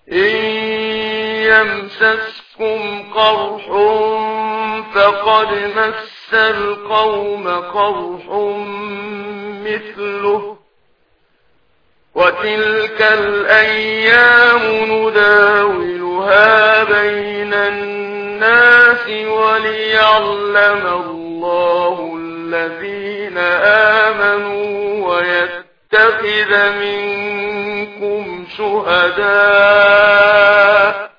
إن يمسسكم قرح فقد مس القوم قرح مثله وتلك الأيام نداولها بين الناس وليعلم الله الذين آمنوا ويتخذ منكم شهداء